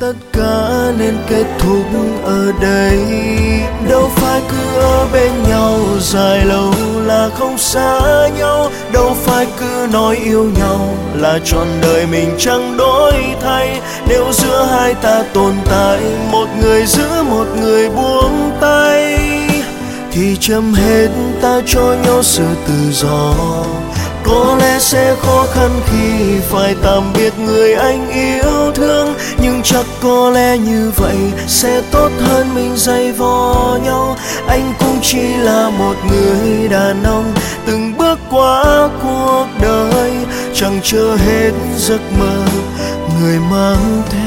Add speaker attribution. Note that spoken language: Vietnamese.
Speaker 1: tất cả nên kết thúc ở đây. Đâu phải cứ ở bên nhau dài lâu là không xa nhau, đâu phải cứ nói yêu nhau là trọn đời mình chẳng đổi thay. Nếu giữa hai ta tồn tại một người giữ một người buông tay, thì chấm hết ta cho nhau sự tự do. Có lẽ sẽ khó khăn khi phải tạm biệt người anh yêu thương, nhưng chắc có lẽ như vậy sẽ tốt hơn mình dày vò nhau. Anh cũng chỉ là một người đàn ông từng bước qua cuộc đời, chẳng chờ hết giấc mơ người mang theo